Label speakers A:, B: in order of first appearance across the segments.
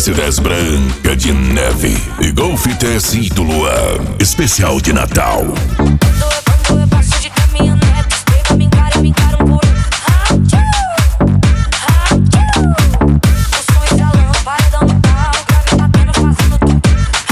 A: TS10 branca de neve e Golf TS Ídolo especial de Natal.
B: Quando eu passo de caminhonete, pega, me encara um por o som estralando, paredão de pau, grave batendo, fazendo tudo.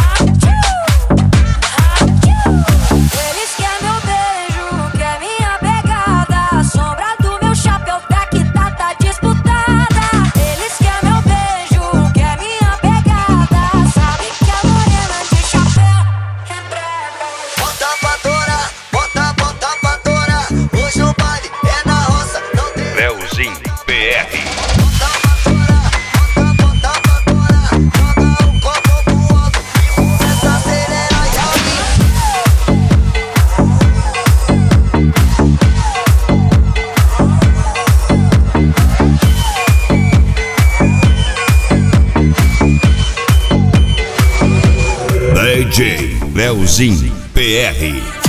B: Eles querem meu beijo, quer minha pegada, a sombra do meu chapéu tá disputada. Eles querem meu beijo, quer minha pegada, sabe que a morena de chapéu é brega.
C: Bota pra torar, bota pra torar. Hoje o baile é na roça, não tem
D: Leozinho PR.
C: bota pra torar, bota pra torar. Joga o copo pro alto e começa a acelerar e
D: DJ Leozinho PR.